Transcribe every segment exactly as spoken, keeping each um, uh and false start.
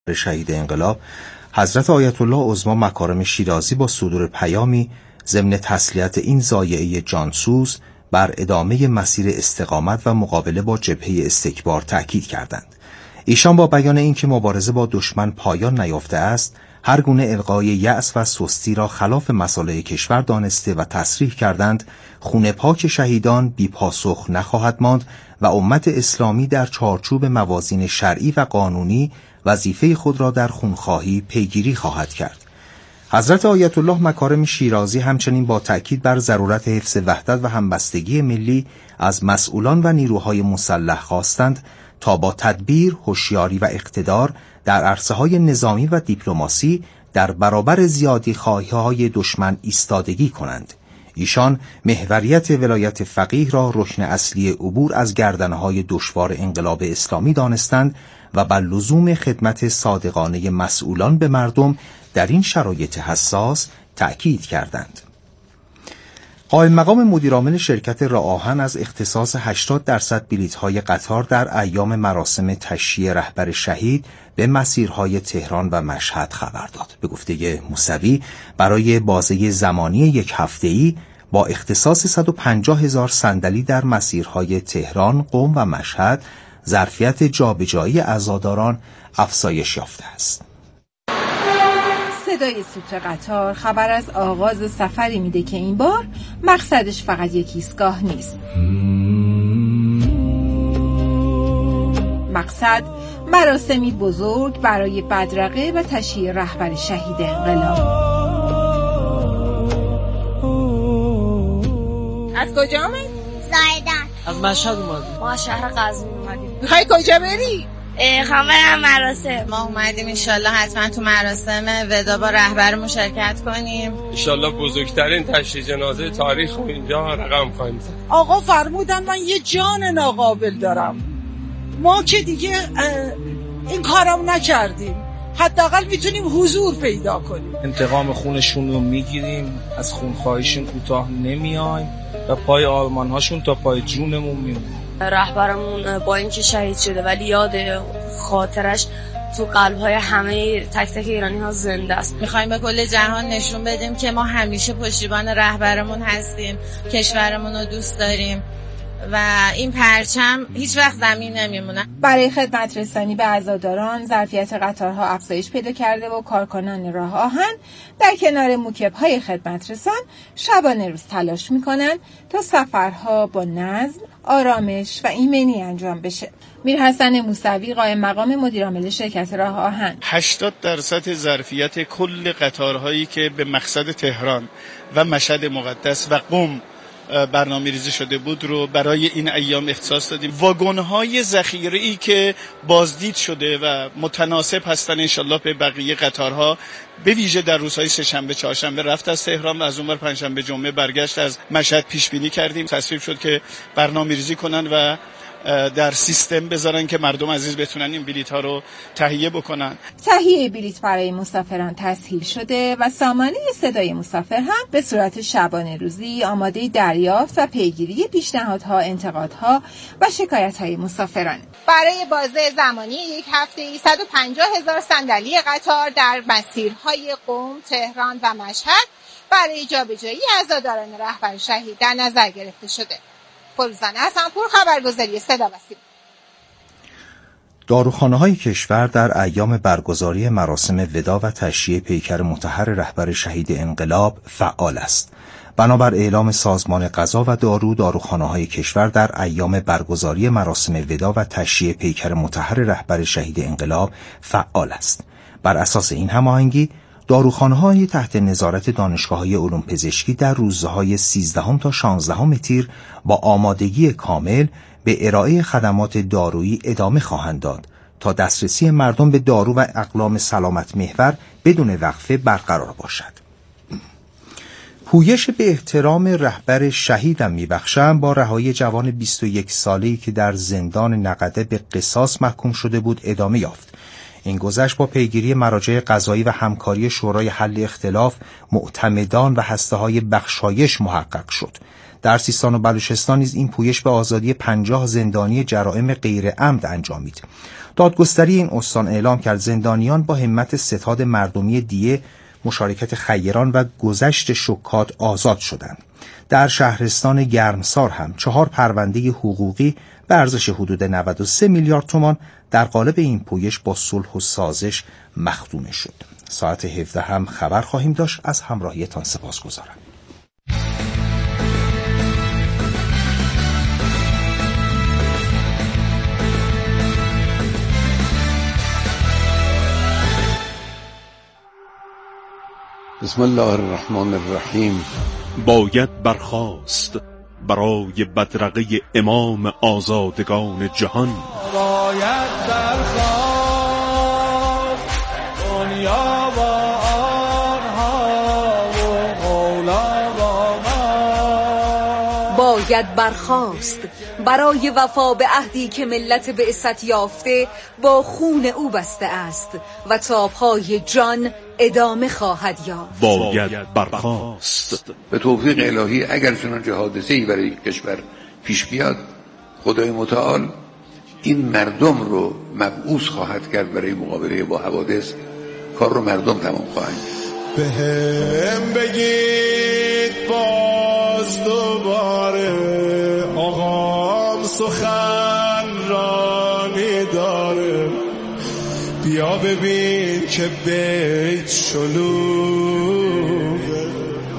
شهید انقلاب حضرت آیت الله عظما مکارم شیرازی با صدور پیامی ضمن تسلیت این ضایعه جانسوز بر ادامه مسیر استقامت و مقابله با جبهه استکبار تأکید کردند. ایشان با بیان اینکه مبارزه با دشمن پایان نیافته است، هر گونه القای یأس و سستی را خلاف مصالح کشور دانسته و تصریح کردند خون پاک شهیدان بی پاسخ نخواهد ماند و امت اسلامی در چارچوب موازین شرعی و قانونی وظیفه خود را در خونخواهی پیگیری خواهد کرد. حضرت آیت الله مکارم شیرازی همچنین با تأکید بر ضرورت حفظ وحدت و همبستگی ملی از مسئولان و نیروهای مسلح خواستند تا با تدبیر، هوشیاری و اقتدار در عرصه‌های نظامی و دیپلماسی در برابر زیادی‌خواهی‌های دشمن ایستادگی کنند. ایشان محوریت ولایت فقیه را رکن اصلی عبور از گردنهای دشوار انقلاب اسلامی دانستند و بر لزوم خدمت صادقانه مسئولان به مردم در این شرایط حساس تأکید کردند. قائم مقام مدیرعامل شرکت راه آهن از اختصاص هشتاد درصد بلیط‌های قطار در ایام مراسم تشییع رهبر شهید به مسیرهای تهران و مشهد خبر داد. به گفته موسوی برای بازه زمانی یک هفته‌ای با اختصاص صد و پنجاه هزار صندلی در مسیرهای تهران، قم و مشهد ظرفیت جابجایی عزاداران افزایش یافته است. صدای سوت قطار خبر از آغاز سفری میده که این بار مقصدش فقط یک ایستگاه نیست. مقصد مراسمی بزرگ برای بدرقه و تشییع رهبر شهید انقلاب. از کجا آمد؟ زایدان. از مشهد اومدیم. ما شهر قزوین اومدیم. میخوای کجا بری؟ خواهم مراسم. ما اومدیم انشالله حتما تو مراسم ودا با رهبرمون شرکت کنیم. انشالله بزرگترین تشییع جنازه تاریخ رو اینجا رقم خواهیم زد. آقا فرمودن من یه جان ناقابل دارم، ما که دیگه این کارم نکردیم، حداقل میتونیم حضور پیدا کنیم. انتقام خونشون رو میگیریم، از خونخواهیشون کوتاه نمیایم و پای آلمان هاشون تا پای جونمون میمونیم. رهبرمون با اینکه شهید شده ولی یاد خاطرش تو قلب‌های همه تک تک ایرانی ها زنده است. میخوایم به کل جهان نشون بدیم که ما همیشه پشتیبان رهبرمون هستیم، کشورمون رو دوست داریم و این پرچم هیچ وقت زمین نمیمونه. برای خدمت رسانی به عزاداران ظرفیت قطارها افزایش پیدا کرده و کارکنان راه آهن در کنار موکب‌های خدمت رسان شبانه روز تلاش میکنن تا سفرها با نظم، آرامش و ایمنی انجام بشه. میرحسن موسوی قائم مقام مدیرعامل شرکت راه آهن: هشتاد درصد ظرفیت کل قطارهایی که به مقصد تهران و مشهد مقدس و قم برنامه ریزی شده بود رو برای این ایام اختصاص دادیم. واگن‌های ذخیره‌ای که بازدید شده و متناسب هستن انشالله به بقیه قطارها، به ویژه در روزهای سه‌شنبه، چهارشنبه رفت از تهران و از اونور پنجشنبه جمعه برگشت از مشهد پیش بینی کردیم. تصویب شد که برنامه ریزی کنن و در سیستم بذارن که مردم عزیز بتونن این بلیط ها رو تهیه بکنن. تهیه بلیط برای مسافران تسهیل شده و سامانه صدای مسافر هم به صورت شبانه روزی آماده دریافت و پیگیری پیشنهادها، انتقادها و شکایت‌های مسافران. برای بازه زمانی یک هفته‌ای صد و پنجاه هزار صندلی قطار در مسیرهای قم، تهران و مشهد برای جابجایی عزاداران رهبر شهید در نظر گرفته شده. فروزان حسن‌پور، خبرگزاری صدا و سیما. داروخانه‌های کشور در ایام برگزاری مراسم ودا و تشییع پیکر مطهر رهبر شهید انقلاب فعال است. بنابر اعلام سازمان غذا و دارو، داروخانه‌های کشور در ایام برگزاری مراسم ودا و تشییع پیکر مطهر رهبر شهید انقلاب فعال است. بر اساس این هماهنگی، داروخانه‌های تحت نظارت دانشگاه‌های علوم پزشکی در روزهای سیزدهم تا شانزدهم تیر با آمادگی کامل به ارائه خدمات دارویی ادامه خواهند داد تا دسترسی مردم به دارو و اقلام سلامت محور بدون وقفه برقرار باشد. پویش به احترام رهبر شهیدم میبخشم با رهایی جوان بیست و یک ساله‌ای که در زندان نقده به قصاص محکوم شده بود ادامه یافت. این گذشت با پیگیری مراجع قضایی و همکاری شورای حل اختلاف، معتمدان و هسته‌های بخشایش محقق شد. در سیستان و بلوچستان نیز این پویش به آزادی پنجاه زندانی جرائم غیر عمد انجامید. دادگستری این استان اعلام کرد زندانیان با همت ستاد مردمی دیه، مشارکت خیران و گذشت شکات آزاد شدند. در شهرستان گرمسار هم چهار پرونده حقوقی به ارزش حدود نود و سه میلیارد تومان در قالب این پویش با صلح و سازش مختومه شد. ساعت هفده هم خبر خواهیم داشت. از همراهیتان سپاسگزارم. بسم الله الرحمن الرحیم. باید برخاست برای بدرقه امام آزادگان جهان. باید برخاست دنیا با آنها و مولا با ما. باید برخاست برای وفا به عهدی که ملت بعثت یافته با خون او بسته است و تا پای جان ادامه خواهد یافت. باید برخاست. به توفیق الهی اگر چنانچه حادثه‌ای برای کشور پیش بیاد، خدای متعال این مردم رو مبعوث خواهد کرد برای مقابله با حوادث. کار رو مردم تمام خواهند کرد. به هم بگید باز دوباره آقام سخن رانی داره. بیا ببین که بیت شلوغه.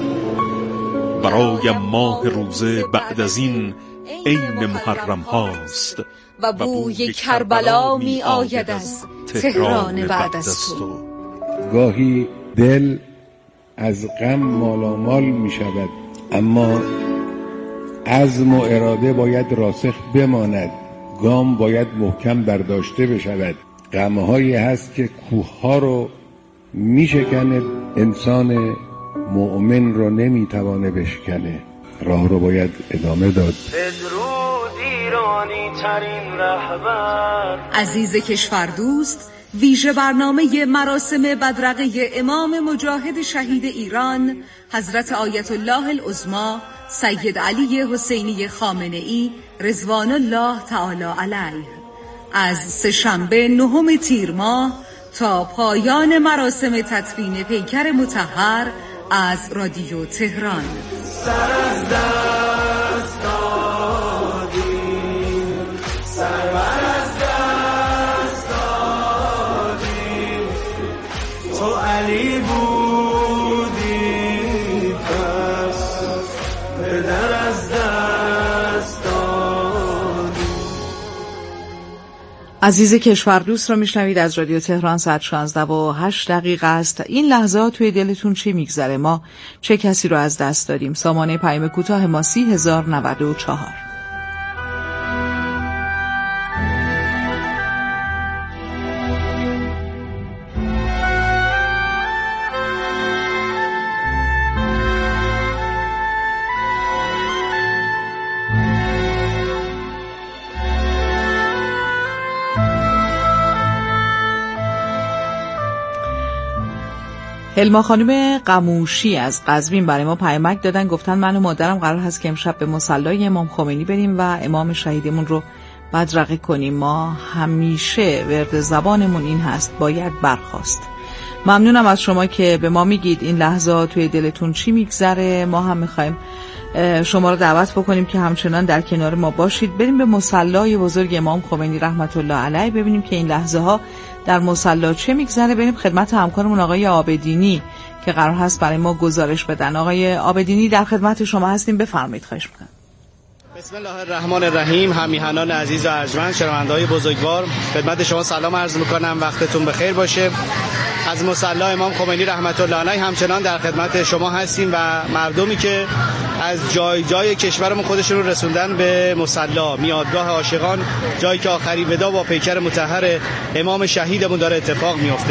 برای ماه روزه بعد از این عین محرم هاست و بوی کربلا می آید از تهران بعد از تو. گاهی دل از غم مالامال می شود، اما عزم و اراده باید راسخ بماند. گام باید محکم برداشته بشود. غمهایی هست که کوهها رو می شکنه، انسان مؤمن رو نمی توانه بشکنه. راه رو باید ادامه داد. بدرود ایرانی ترین رهبر. عزیز کشور دوست، ویژه برنامه مراسم بدرقه امام مجاهد شهید ایران حضرت آیت الله العظمی سید علی حسینی خامنه‌ای رضوان الله تعالی علیه از سه‌شنبه نهم تیر ماه تا پایان مراسم تدفین پیکر مطهر از رادیو تهران. سر از دست دادیم، سرور از دست دادیم، تو علی بودی پس پدر از دست دادیم. عزیز کشور دوست را میشنوید از رادیو تهران. ساعت شانزده و هشت دقیقه است. این لحظه ها توی دلتون چی میگذره؟ ما چه کسی رو از دست دادیم؟ سامانه پیام کوتاه ما سی هزار نود و چهار. هلما خانم قموشی از قزوین برای ما پیامک دادن، گفتن من و مادرم قرار هست که امشب به مصلی امام خمینی بریم و امام شهیدمون رو بدرقه کنیم. ما همیشه ورد زبانمون این هست باید برخاست. ممنونم از شما که به ما میگید این لحظه توی دلتون چی میگذره. ما هم میخوایم شما رو دعوت بکنیم که همچنان در کنار ما باشید. بریم به مصلی بزرگ امام خمینی رحمت الله علیه ببینیم که این لحظه ها در مصلی چه میگذره. بریم خدمت همکارمون آقای عابدینی که قرار هست برای ما گزارش بدن. آقای عابدینی در خدمت شما هستیم، بفرمایید. خواهش می‌کنم. بسم الله الرحمن الرحیم. همیهنان عزیز و ارجمند، شنونده‌های بزرگوار، خدمت شما سلام عرض می‌کنم. وقتتون بخیر باشه. از مصلی امام خمینی رحمت الله علیه همچنان در خدمت شما هستیم و مردمی که از جای جای کشورمون خودشون رو رسوندن به مصلی، میادگاه عاشقان، جایی که آخرین ودا با پیکر مطهر امام شهیدمون داره اتفاق میفته.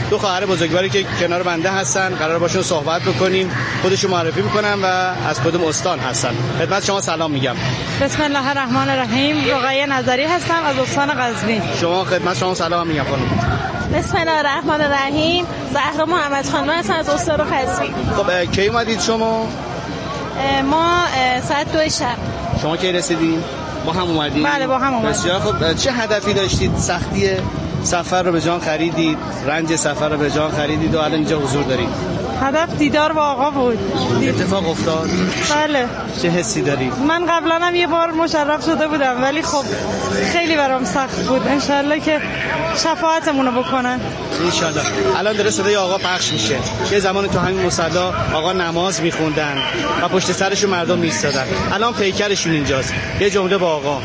دو خواهر بزرگواری که کنار بنده هستن، قرار باشون صحبت بکنیم. خودشون معرفی میکنن و از کدوم استان هستن. خدمت شما سلام میگم. بسم الله الرحمن الرحیم. رقیه نظری هستم از استان قزوین. شما خدمت شما سلام میگم خانم. بسم الله الرحمن الرحیم. زهرا محمد خانم هستم از استان قزوین. خب کی اومدید شما؟ ما ساعت دو شب. شما کی رسیدین؟ با هم اومدید؟ بله با هم اومدیم. بسیار خب. چه هدفی داشتید؟ سختی سفر رو به جان خریدید، رنج سفر رو به جان خریدید و الان اینجا حضور دارید؟ هدف دیدار با آقا بود. اتفاق افتاد؟ بله. چه حسی دارید؟ من قبلا هم یه بار مشرف شده بودم ولی خب خیلی برام سخت بود. انشالله که شفاعتمون رو بکنن. انشالله. الان داره صدای آقا پخش میشه. یه زمان تو همین مصلی آقا نماز میخوندن و پشت سرشون مردم میایستادن. الان پیکرشون اینجاست. یه جمله با آقا.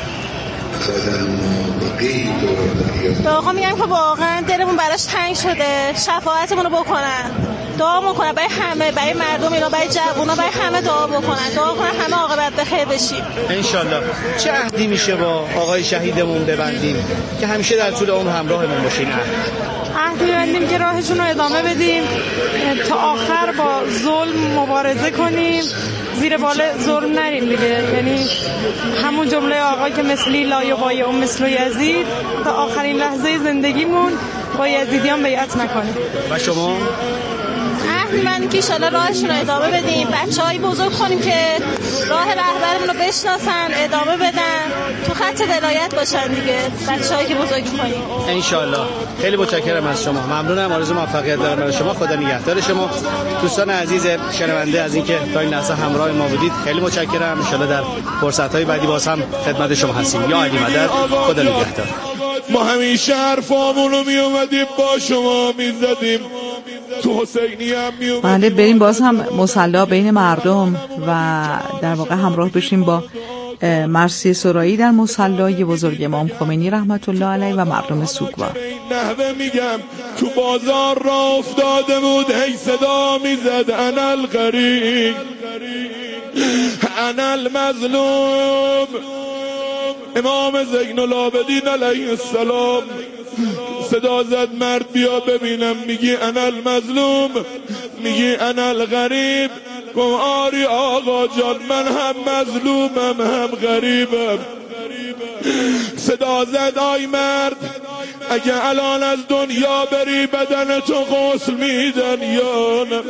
به آقا میگم که واقعا دلمون براش تنگ شده، شفاعتمون رو بکنن. دعا میکنن برای همه، برای مردم اینا، برای جوونا، برای همه دعا بکنن. دعا کنن همه عاقبت بخیر بشیم ان شاءالله. چه عهدی میشه با آقای شهیدمون ببندیم که همیشه در طول عمر همراهمون باشه؟ این عهد عهد ببندیم که راهشون رو ادامه بدیم، تا آخر با ظلم مبارزه کنیم، زیر بال ظلم نریم دیگه. یعنی همون جمله آقا که مثلی لا یبایع مثل یزید، تا آخرین لحظه زندگیمون با یزیدیان بیعت نکنیم. و شما؟ عهد من که ایشالا راهشون رو ادامه بدیم، بچه های بزرگ کنیم که راه رهبرمون رو بشناسن، ادامه بدن، تو خط ولایت باشن دیگه، بچه هایی که بزرگ کنیم انشالله. خیلی متشکرم از شما، ممنونم، آرزو موفقیت دارم برای شما. خدا نگهدار شما. دوستان عزیز شنونده از اینکه تا این لحظه همراه ما بودید خیلی متشکرم. انشالله در فرصت‌های بعدی باز هم خدمت شما هستیم. یا علی مدد. خدا نگهدار. ما همیشه حرفامون رو می اومدیم با شما می زدیم. تو حسینی هم می اومدیم. بله بریم باز هم مصلی بین مردم و در واقع همراه بشیم با مرسی سرایی در مصلی بزرگ امام خمینی رحمت الله علیه و مردم سوگوار. نحوه میگم تو بازار را افتاده بود، هی صدا میزد انا الغریب انا المظلوم. امام زین العابدین علیه السلام صدا زد مرد بیا ببینم، میگی انا المظلوم، میگی انا الغریب. گم آری آقا جان من هم مظلومم هم غریبم. صدا زد آی مرد اگه الان از دنیا بری بدن تو غسل میدن یا نه،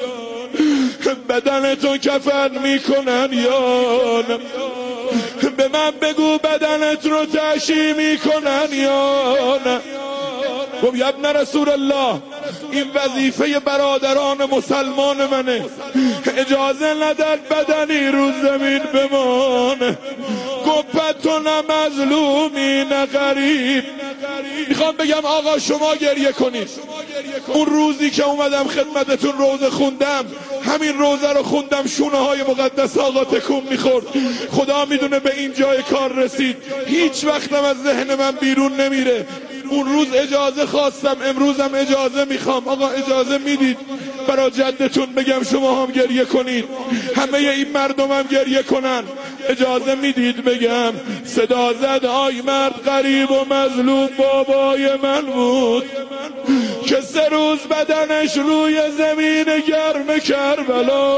بدن تو کفن میکنن یا نه، به من بگو بدنت رو تشییع میکنن یا نه. گفت یا ابن رسول الله این وظیفه برادران مسلمان منه، اجازه ندن بدنی رو زمین بمانه. گفت تو نه مظلومی نه غریب. میخوام بگم آقا شما گریه کنید. اون روزی که اومدم خدمتتون روزه خوندم، همین روزه رو خوندم شونه های مقدس آقا تکون میخورد. خدا میدونه به این جای کار رسید، هیچ وقتم از ذهن من بیرون نمیره. اون روز اجازه خواستم، امروزم اجازه میخوام. آقا اجازه میدید برای جدتون بگم شما هم گریه کنید، همه این مردم هم گریه کنن؟ اجازه میدید بگم صدا زد آی مرد غریب و مظلوم بابای من بود که سه روز بدنش روی زمین گرم کربلا.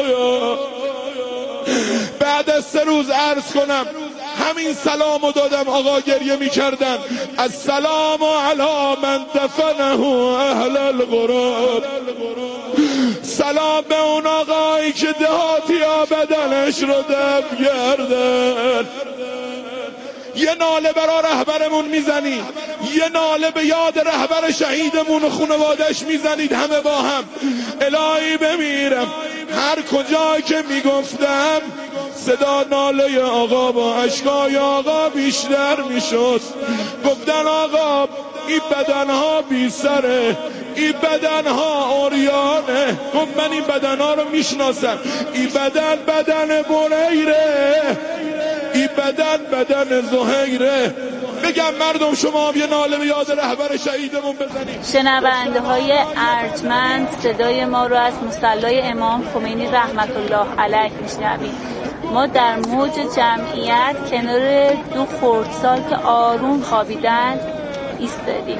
بعد از سه روز عرض کنم همین سلامو دادم، آقا گریه میکردن السلام علی من دفنه اهل الغراب. سلام به اون آقایی که دهاتی ها بدنش رو دفن کردن. یه ناله برای رهبرمون میزنید، یه ناله به یاد رهبر شهیدمون و خانواده‌اش میزنید همه با هم. الهی بمیرم هر کجا که میگفتم صدا ناله آقا با اشکای آقا بیشتر میشد. گفتن آقا این بدنها بی سره، این بدنها اوریانه. گفت من این بدنها رو میشناسم، این بدن بدن بریره، این بدن بدن زهیره. بگم مردم شما یه ناله به یاد رهبر شهیدمون بزنید. شنونده های ارجمند صدای ما رو از مصلی امام خمینی رحمت الله علیه میشنوید. ما در موج جمعیت کنار دو خردسال که آروم خوابیدن ایستادیم.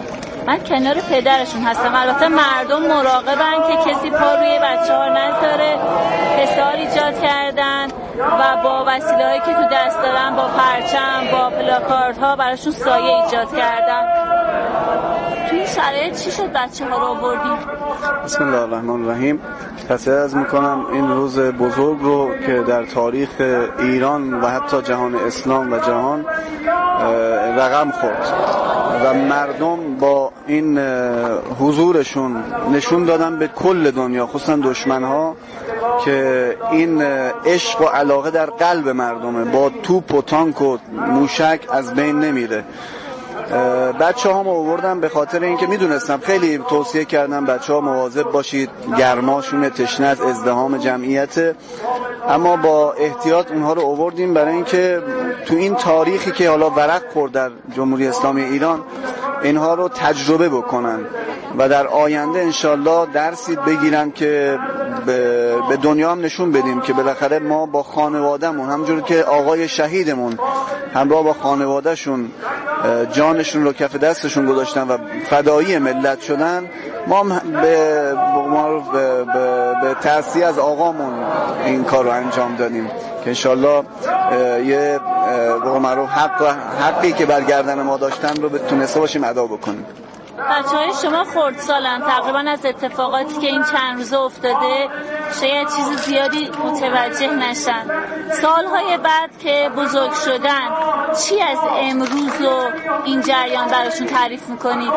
من کنار پدرشون هستم. البته مردم مراقبن که کسی پا روی بچه‌ها نذاره، حصار ایجاد کردن و با وسیله‌هایی که تو دست دارن، با پرچم، با پلاکاردها براشون سایه ایجاد کردن. توی این شرایط چی شد بچه‌ها رو آوردیم؟ بسم الله الرحمن الرحیم. تسلیت عرض میکنم این روز بزرگ رو که در تاریخ ایران و حتی جهان اسلام و جهان رقم خورد و مردم با این حضورشون نشون دادن به کل دنیا، خصوصا دشمنها، که این عشق و علاقه در قلب مردمه، با توپ و تانک و موشک از بین نمیره. بچه ها ما آوردم به خاطر اینکه میدونستم، خیلی توصیه کردم بچه ها مواظب باشید، گرماشون تشنه از ازدحام جمعیت، اما با احتیاط اونها رو آوردیم برای اینکه تو این تاریخی که حالا ورق خورد در جمهوری اسلامی ایران اینها رو تجربه بکنن و در آینده انشالله درسی بگیرن که به دنیا هم نشون بدیم که بالاخره ما با خانوادهمون، همونجور که آقای شهیدمون همراه با خانوادهشون جانشون رو کف دستشون گذاشتن و فدایی ملت شدن، ما هم به, به, به, به تأثیر از آقامون این کار رو انجام دادیم که انشالله یه معروف حق حقی که برگردن ما داشتن رو تونسته باشیم ادا بکنیم. بچه‌های شما خردسالن، تقریبا از اتفاقاتی که این چند روزه افتاده شاید چیز زیادی متوجه نشن. سالهای بعد که بزرگ شدن چی از امروز و این جریان براشون تعریف میکنید؟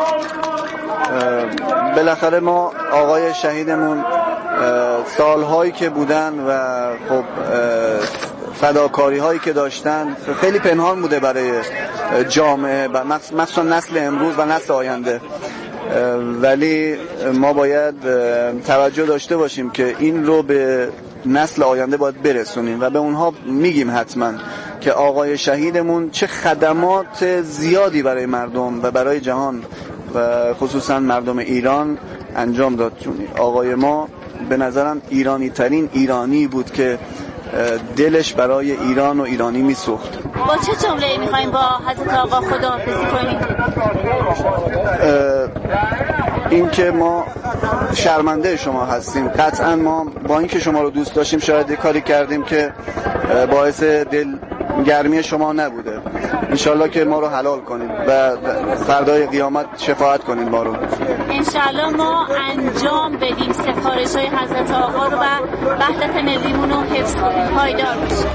بالاخره ما آقای شهیدمون سالهایی که بودن و خب فداکاری هایی که داشتن خیلی پنهان بوده برای جامعه و مخصوصا نسل امروز و نسل آینده، ولی ما باید توجه داشته باشیم که این رو به نسل آینده باید برسونیم و به اونها میگیم حتما که آقای شهیدمون چه خدمات زیادی برای مردم و برای جهان و خصوصا مردم ایران انجام داد. چون آقای ما به نظرم ایرانی ترین ایرانی بود که دلش برای ایران و ایرانی میسوخت. با چه جمله‌ای می‌خوایم با حضرت آقا خداحافظی کنیم؟ این که ما شرمنده شما هستیم. قطعا ما با اینکه شما رو دوست داشتیم شاید کاری کردیم که باعث دل گرمی شما نبوده. انشالله که ما رو حلال کنید و فردای قیامت شفاعت کنید ما رو. انشالله ما انجام بدیم سفارش‌های حضرت آقا رو و وحدت ملیمون رو حفظ کنیم، پایدار باشیم.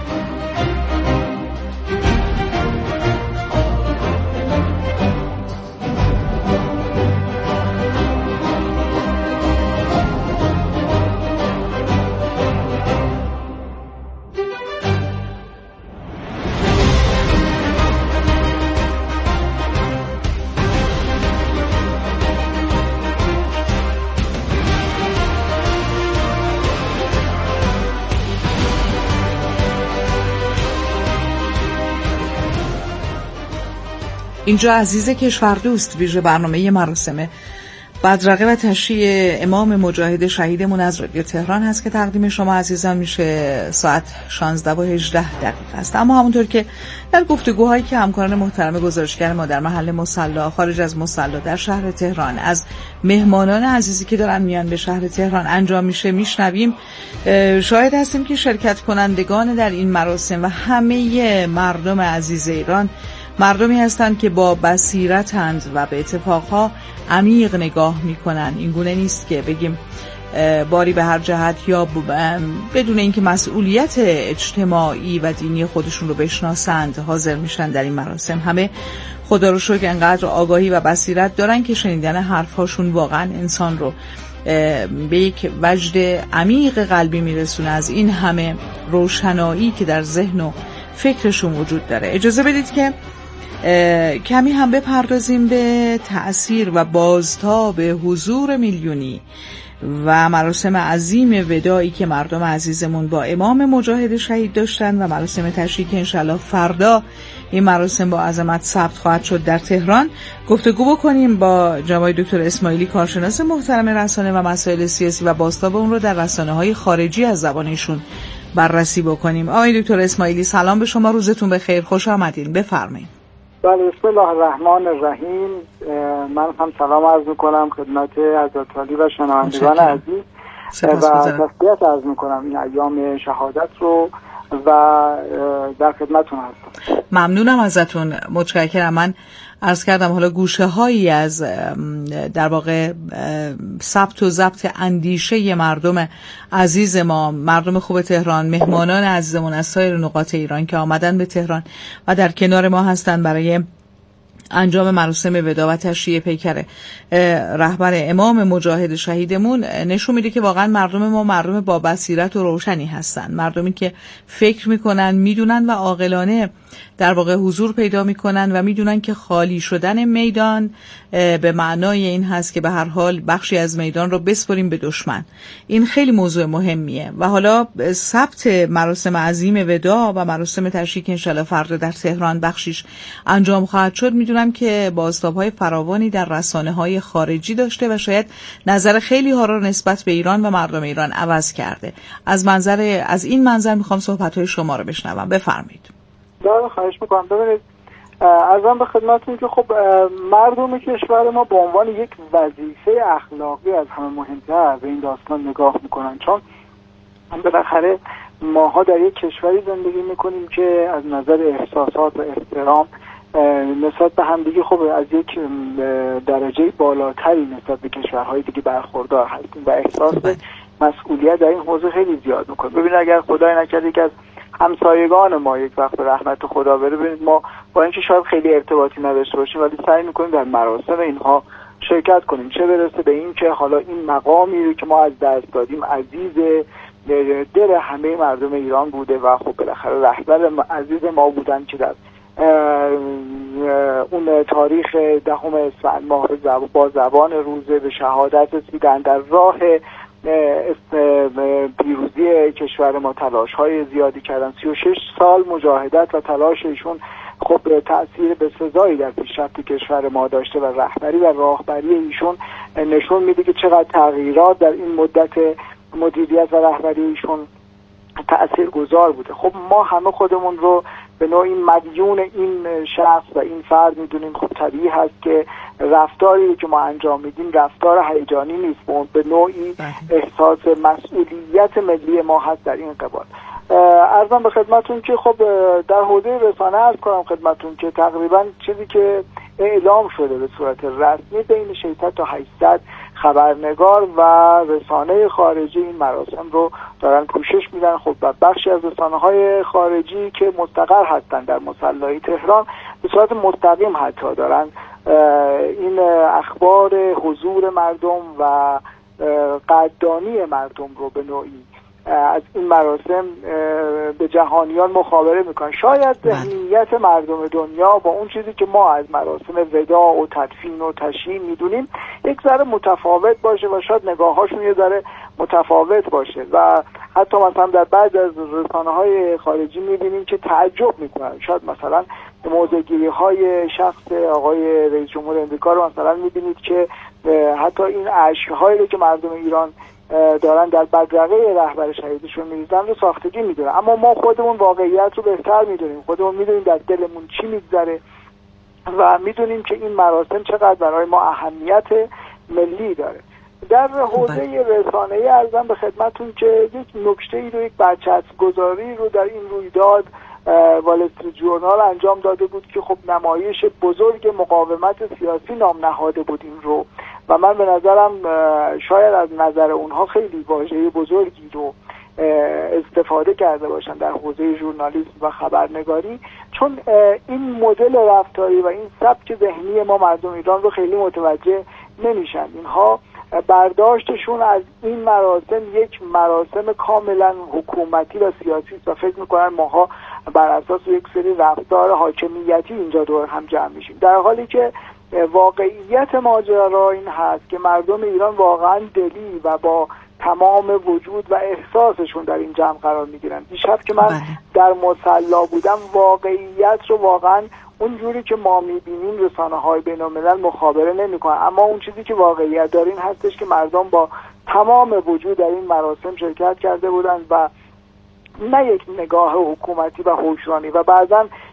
اینجا عزیز کشوردوست، ویژه برنامه مراسم بدرقه و تشییع امام مجاهد شهیدمون از رادیو تهران هست که تقدیم شما عزیزان میشه ساعت شانزده و هجده دقیقه است. اما همونطور که در گفتگوهایی که همکاران محترم گزارشگر ما در محل مصلی، خارج از مصلی، در شهر تهران از مهمانان عزیزی که دارن میان به شهر تهران انجام میشه میشنویم، شاهد هستیم که شرکت کنندگان در این مراسم و همه مردم عزیز ایران مردمی هستند که با بصیرتند و به اتفاقها عمیق نگاه میکنن. این گونه نیست که بگیم باری به هر جهت یا بدون اینکه مسئولیت اجتماعی و دینی خودشون رو بشناسند حاضر میشن در این مراسم. همه خدا رو شکر انقدر آگاهی و بصیرت دارن که شنیدن حرفاشون واقعا انسان رو به یک وجد عمیق قلبی میرسونه از این همه روشنایی که در ذهن و فکرشون وجود داره. اجازه بدید که کمی هم بپردازیم به تأثیر و بازتاب حضور میلیونی و مراسم عظیم وداعی که مردم عزیزمون با امام مجاهد شهید داشتن و مراسم تشییع که انشالله فردا این مراسم با عظمت ثبت خواهد شد در تهران. گفتگو بکنیم با جناب دکتر اسماعیلی، کارشناس محترم رسانه و مسائل سیاسی و بازتاب اون رو در رسانه‌های خارجی از زبانشون بررسی بکنیم. آقای دکتر اسماعیلی سلام به شما، روزتون بخیر، خوش آمدین، بفرمایید. بله، بسم الله الرحمن الرحیم. من هم سلام عرض میکنم خدمت حضرت عالی و شنوندگان عزیز و تسلیت عرض میکنم این ایام شهادت رو و در خدمتتون هستم. ممنونم ازتون، متشکرم. من عرض کردم حالا گوشه هایی از در واقع ثبت و ضبط اندیشه مردم عزیز ما، مردم خوب تهران، مهمانان عزیزمون از سایر نقاط ایران که آمدن به تهران و در کنار ما هستن برای انجام مراسم وداع و تشییع پیکر رهبر امام مجاهد شهیدمون نشون میده که واقعا مردم ما مردم با بصیرت و روشنی هستن، مردمی که فکر میکنن، میدونن و عاقلانه در واقع حضور پیدا میکنن و میدونن که خالی شدن میدان به معنای این هست که به هر حال بخشی از میدان رو بسپریم به دشمن. این خیلی موضوع مهمیه و حالا ثبت مراسم عظیم وداع و مراسم تشییع که انشالله فردا در تهران بخشیش انجام خواهد شد، میدونم که بازتاب‌های فراوانی در رسانه‌های خارجی داشته و شاید نظر خیلی ها رو نسبت به ایران و مردم ایران عوض کرده. از منظر از این منظر میخوام صحبت‌های شما رو بشنوم. بفرمایید. بله، خواهش میکنم. ببینید، عرضم به خدمتتون که خب مردم کشور ما به عنوان یک وظیفه اخلاقی از همه مهمتر به این داستان نگاه میکنن، چون بالاخره ماها در یک کشوری زندگی میکنیم که از نظر احساسات و احترام نسبت به همدیگه خب از یک درجه بالاتری نسبت به کشورهای دیگه برخوردار هستیم و احساس مسئولیت در این حوزه خیلی زیاد میکنیم. ببینید، اگر خدای نکرده یک از همسایگان ما یک وقت به رحمت خدا بره، ببینید ما با اینکه شاید خیلی ارتباطی نداشته باشیم ولی سعی میکنیم در مراسم اینها شرکت کنیم، چه برسه به این که حالا این مقامی رو که ما از دست دادیم عزیز دل همه مردم ایران بوده و خب بالاخره رهبر عزیز ما بودن که در اون تاریخ دهم اسفند ماه با زبان روزه به شهادت رسیدن، در راه پیروزی کشور ما تلاش های زیادی کردن. سی و شش سال مجاهدت و تلاش ایشون خب تأثیر بسزایی در پیشرفت کشور ما داشته و رهبری و راهبری ایشون نشون میده که چقدر تغییرات در این مدت مدیریت و رهبری ایشون تأثیر گذار بوده. خب ما همه خودمون رو به نوعی مدیون این شخص و این فرد میدونیم. خب طبیعی هست که رفتاری که ما انجام میدیم رفتار هیجانی نیست، به نوعی احساس مسئولیت ملی ما هست در این قبال. عرضم به خدمتون که خب در حوزه رسانه عرض کنم خدمتون که تقریبا چیزی که اعلام شده به صورت رسمی بین ششصد تا هشتصد خبرنگار و رسانه خارجی این مراسم رو دارن پوشش میدن. خب و بخشی از رسانه‌های خارجی که مستقر هستن در مصلی تهران به صورت مستقیم حتی دارن این اخبار حضور مردم و قدردانی مردم رو به نوعی از این مراسم به جهانیان مخابره میکنن. شاید ذهنیت مردم دنیا با اون چیزی که ما از مراسم وداع و تدفین و تشییع میدونیم یک ذره متفاوت باشه و شاید نگاهاشون یه ذره متفاوت باشه و حتی مثلا در بعض از رسانه‌های خارجی میبینیم که تعجب میکنن. شاید مثلا موضع‌گیری های شخص آقای رئیس جمهور امریکا رو مثلا میبینید که حتی این اشک‌هایی که مردم ایران دارن در بدرقه رهبر شهیدشون میریزن رو ساختگی میدونن، اما ما خودمون واقعیت رو بهتر میدونیم، خودمون میدونیم در دلمون چی میگذره و میدونیم که این مراسم چقدر برای ما اهمیت ملی داره. در حوزه رسانه‌ای ارزم به خدمتون که یک نکته‌ای رو، یک برچسب‌گذاری رو در این رویداد وال استریت جورنال انجام داده بود که خب نمایش بزرگ مقاومت سیاسی نام نهاده بود این رو و من به نظرم شاید از نظر اونها خیلی واژه بزرگی رو استفاده کرده باشن در حوزه ژورنالیسم و خبرنگاری، چون این مدل رفتاری و این سبک ذهنی ما مردم ایران رو خیلی متوجه نمیشن. اینها برداشتشون از این مراسم یک مراسم کاملا حکومتی و سیاسی است و فکر میکنن ماها بر اساس یک سری رفتار حاکمیتی اینجا دور هم جمع میشیم، در حالی که واقعیت ماجرا این هست که مردم ایران واقعا دلی و با تمام وجود و احساسشون در این جمع قرار میگیرن. دیشب که من در مصلی بودم واقعیت رو واقعا اونجوری که ما میبینیم رسانه‌های بین‌الملل مخابره نمی‌کنن، اما اون چیزی که واقعیت داره این هستش که مردم با تمام وجود در این مراسم شرکت کرده بودند و نه یک نگاه حکومتی و حکمرانی و بعضا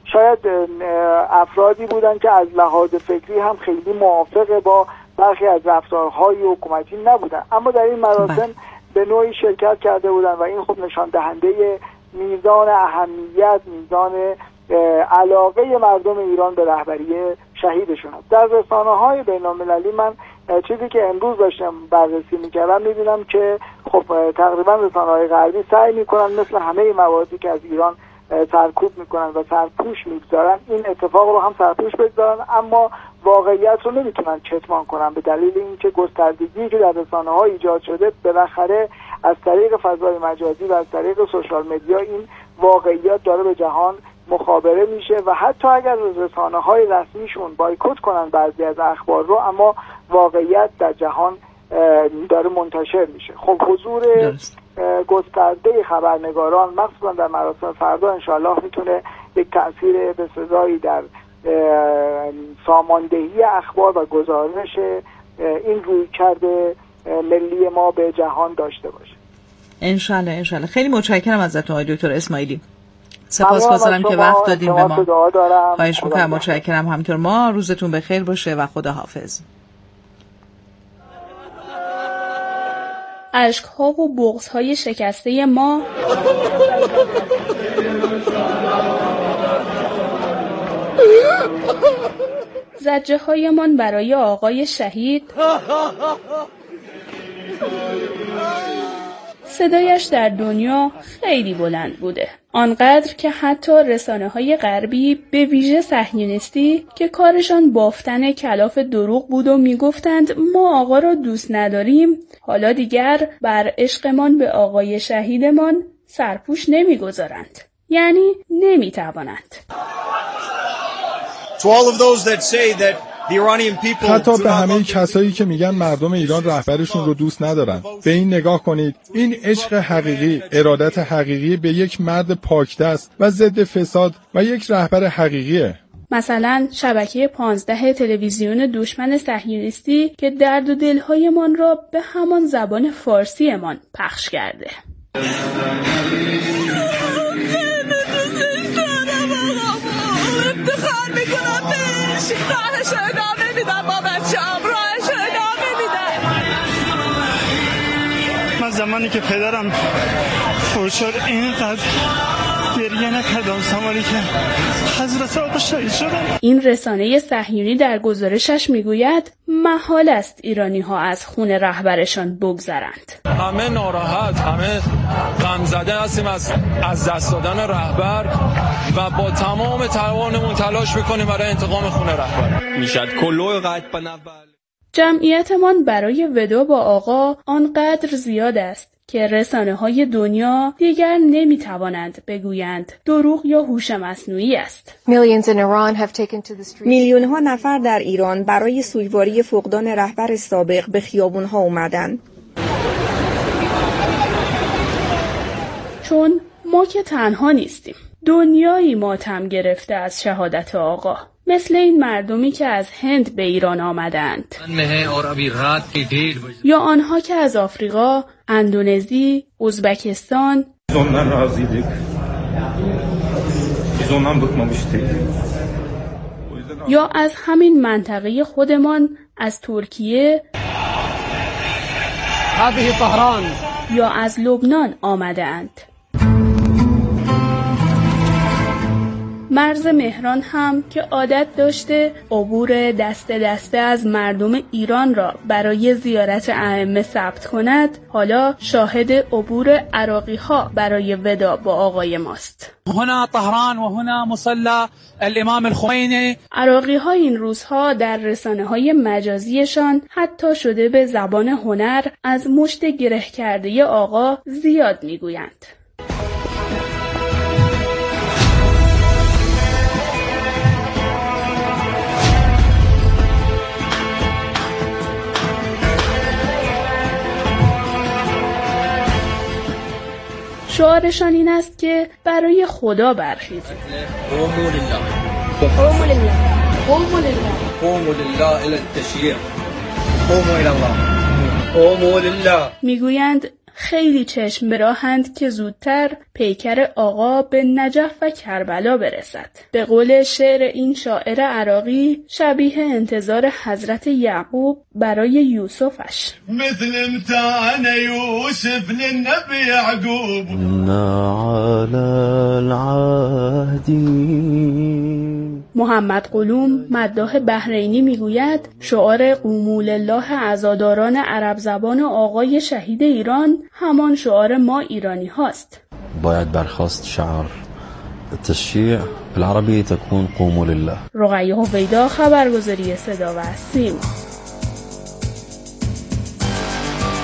شاید افرادی بودن که از لحاظ فکری هم خیلی موافق با برخی از رفتارهای حکومتی نبودن، اما در این مراسم به نوعی شرکت کرده بودن و این خب نشان دهنده میزان اهمیت، میزان علاقه مردم ایران به رهبری شهیدشون است. در رسانه‌های بین‌المللی من چیزی که امروز داشتم بررسی می‌کردم می‌بینم که خب تقریبا رسانه‌های غربی سعی می‌کنن مثل همه مواردی که از ایران سرکوب می‌کنن و سرپوش می‌گذارن این اتفاق رو هم سرپوش بگذارن، اما واقعیت رو نمی‌تونن کتمان کنن به دلیل اینکه گستردگی که در رسانه‌ها ایجاد شده بالاخره از طریق فضای مجازی و از طریق سوشال مدیا این واقعیت داره به جهان مخابره میشه و حتی اگر رسانه‌های رسمیشون بایکوت کنن بعضی از اخبار رو، اما واقعیت در جهان داره منتشر میشه. خب حضور گسترده خبرنگاران مخصوصا در مراسم فردا انشاءالله میتونه یک تأثیر بسزایی در ساماندهی اخبار و گزارش این رویکرد ملی ما به جهان داشته باشه. انشالله انشالله. خیلی متشکرم ازتون آقای دکتر اسماعیلی. سپاسگزارم که وقت دادیم به ما. خواهش میکنم. متشکرم. همینطور ما. روزتون بخیر باشه و خدا حافظ. اشک‌ها و بغض‌های شکسته ما زجرهایمان برای آقای شهید، صدایش در دنیا خیلی بلند بوده، آنقدر که حتی رسانه‌های غربی به ویژه صهیونیستی که کارشان بافتن کلاف دروغ بود و میگفتند ما آقا را دوست نداریم، حالا دیگر بر عشقمان به آقای شهیدمان سرپوش نمیگذارند، یعنی نمیتوانند. حتی به همه کسایی که میگن مردم ایران رهبرشون رو دوست ندارن، به این نگاه کنید. این عشق حقیقی، ارادت حقیقی به یک مرد پاکدست و ضد فساد و یک رهبر حقیقیه. مثلا شبکه پانزده تلویزیون دشمن صهیونیستی که درد و دلهایمان را به همان زبان فارسیمان پخش کرده. افتخار میکنم بهش، راهش رو ادامه میدم با بچه‌ام، راهش رو ادامه میدم. من زمانی که پدرم فوت شد اینقدر گریه نکردم، زمانی که حضرت آقا شهید شدن. این رسانه صهیونی در گزارشش میگوید محال است ایرانی ها از خون رهبرشان بگذرند. همه ناراحت، همه غمزده هستیم از از دست دادن رهبر و با تمام توانمون تلاش میکنیم برای انتقام خون رهبر. میشد کلو قد بنول. جمعیتمان برای ودا با آقا آنقدر زیاد است که رسانه‌های دنیا دیگر نمی‌توانند بگویند دروغ یا هوش مصنوعی است. میلیون‌ها نفر در ایران برای سوگواری فقدان رهبر سابق به خیابان‌ها اومدن. چون ما که تنها نیستیم. دنیایی ماتم گرفته از شهادت آقا. مثل این مردمی که از هند به ایران آمدند یا آنها که از آفریقا، اندونزی، ازبکستان یا از همین منطقه خودمان از ترکیه یا از لبنان آمدند. مرز مهران هم که عادت داشته عبور دسته دسته از مردم ایران را برای زیارت ائمه ثبت کند، حالا شاهد عبور عراقی ها برای ودا با آقای ماست. هنا طهران و هنا مصلی الامام الخمینی. عراقی ها این روزها در رسانه های مجازیشان حتی شده به زبان هنر از مشت گره کرده آقا زیاد میگویند. شعارشان این است که برای خدا برخیزید. قوموا لله. قوموا لله. قوموا لله. قوموا لله الی التشییع. قوموا الی الله. قوموا لله. میگویند خیلی چشم به راهند که زودتر پیکر آقا به نجف و کربلا برسد. به قول شعر این شاعر عراقی، شبیه انتظار حضرت یعقوب برای یوسفش. مثل امتحان یوسف للنبی یعقوب على العهد. محمد قلوم مداح بحرینی میگوید شعار قوموا لله عزاداران عرب زبان آقای شهید ایران همان شعار ما ایرانی هاست. باید برخواست شعار التشیع بالعربی تكون قوموا لله. رقیه هویدا، خبرگزاری صدا و سیما.